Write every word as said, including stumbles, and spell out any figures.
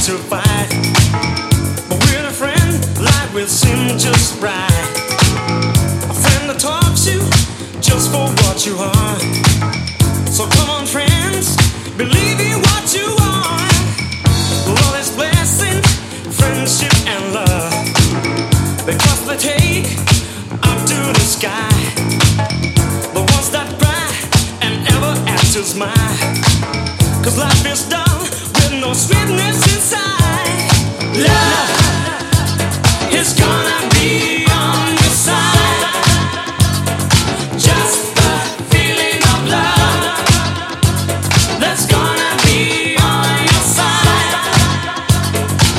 to fight. But with a friend, life will seem just right. A friend that talks you just for what you are.